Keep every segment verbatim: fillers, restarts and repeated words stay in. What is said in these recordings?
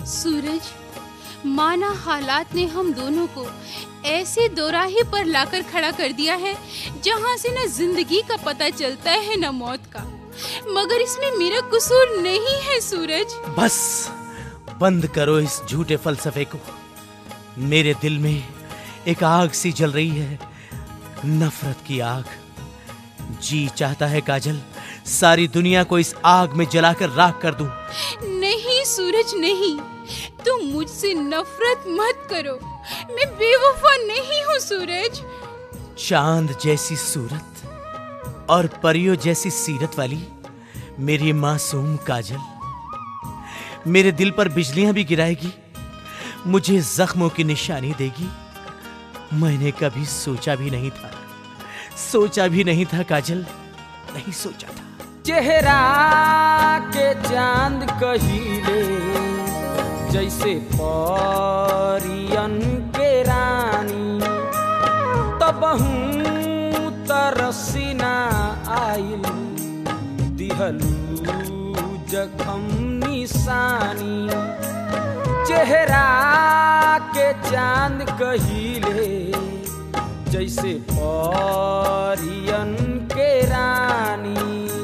सूरज, माना हालात ने हम दोनों को ऐसे दोराहे पर लाकर खड़ा कर दिया है जहाँ से न जिंदगी का पता चलता है न मौत का, मगर इसमें मेरा कसूर नहीं है सूरज। बस बंद करो इस झूठे फलसफे को। मेरे दिल में एक आग सी जल रही है, नफरत की आग। जी चाहता है काजल, सारी दुनिया को इस आग में जलाकर राख कर दूं। नहीं सूरज नहीं, तुम मुझसे नफरत मत करो, मैं बेवफा नहीं हूँ सूरज। चांद जैसी सूरत और परियों जैसी सीरत वाली मेरी मासूम काजल मेरे दिल पर बिजलियां भी गिराएगी, मुझे जख्मों की निशानी देगी। मैंने कभी सोचा भी नहीं था, सोचा भी नहीं था काजल, नहीं सोचा था। चेहरा के चांद कहिले जैसे परियन के रानी, तबहू तरसीना आइल दिहलू जखम निशानी। चेहरा के चांद कहिले जैसे परियन के रानी।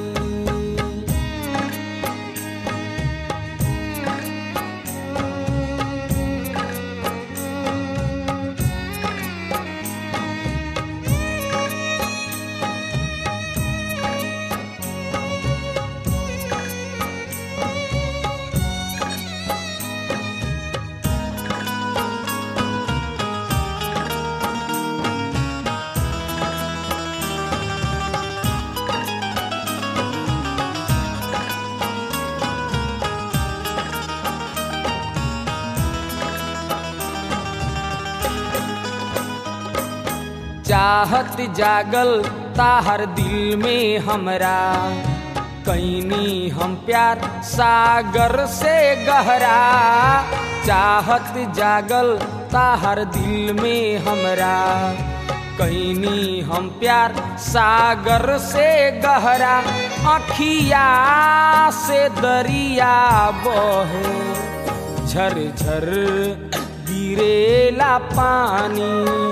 चाहत जागल ताहर दिल में हमरा, कैनी हम प्यार सागर से गहरा। चाहत जागल ताहर दिल में हमरा, कैनी हम प्यार सागर से गहरा। अखिया से दरिया बहे झरझर गिरेला पानी,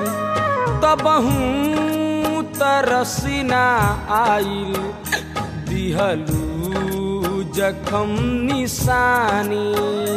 तबहू तरसीना आइल दिहलू जखम निशानी।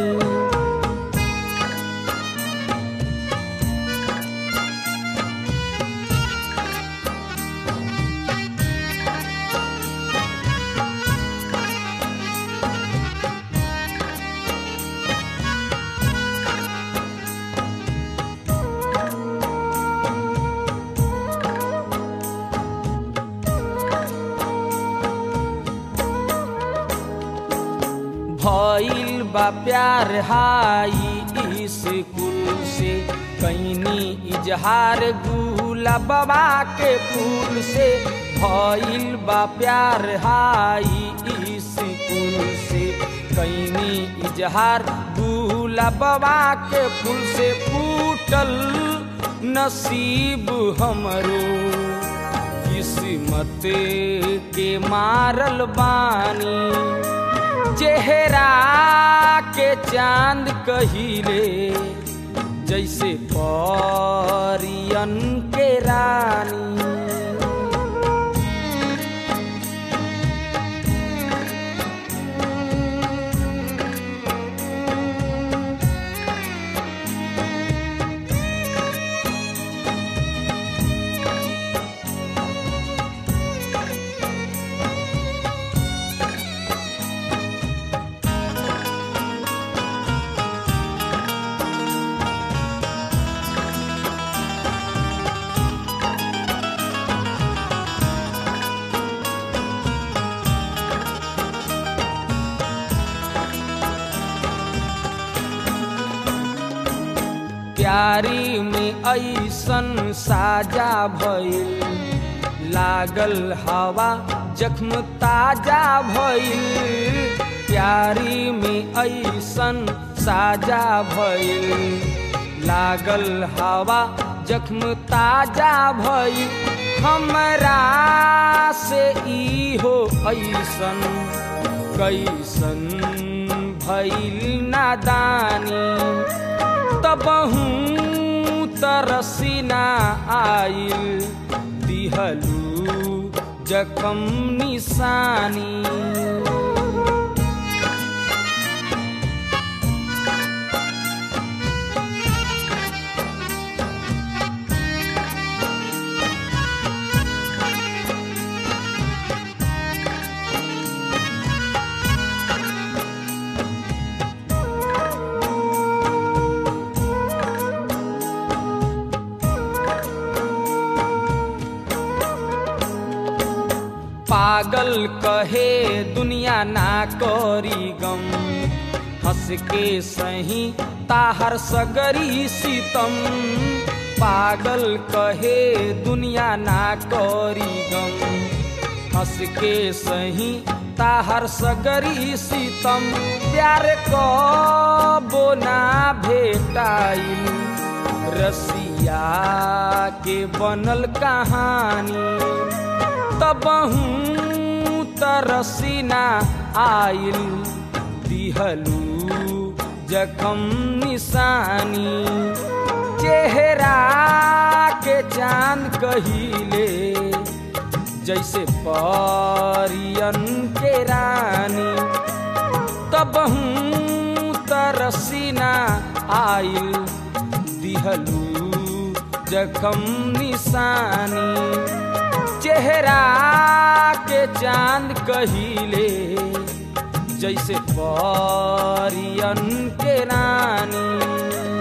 भइल बा प्यार हाई स्कूल से, कैनी इजहार गुलाबा के फूल से। भइल बा प्यार हाई स्कूल से, कैनी इजहार गुलाबा के फूल से। फूटल नसीब हमरो किस्मत के मारल बानी। चेहरा के चांद कहिले जैसे परियन के रानी। प्यारी में ऐसन साजा भइल, लागल हवा जख्म ताजा भइल। प्यारी में ऐसन साजा भइल, लागल हवा जख्म ताजा भइल। हमरा से ई हो ऐसन कैसन भइल नादानी तबहू तरसी ना आइल दिहलू जखम निशानी। पागल कहे दुनिया ना करी गम हंस के सही ताहर सगरी सितम। पागल कहे दुनिया ना करी गम हंस के सही ताहर सगरी सितम। प्यार कबो ना भेटाइल रसिया के बनल कहानी तबहू तरसी ना आइल दिहलू जखम निशानी। चेहरा के चांद कहिले जैसे परियन के रानी तबहू तरसी ना आइल दिहलू जखम निशानी। चेहरा के चांद कहिले जैसे परियन के रानी।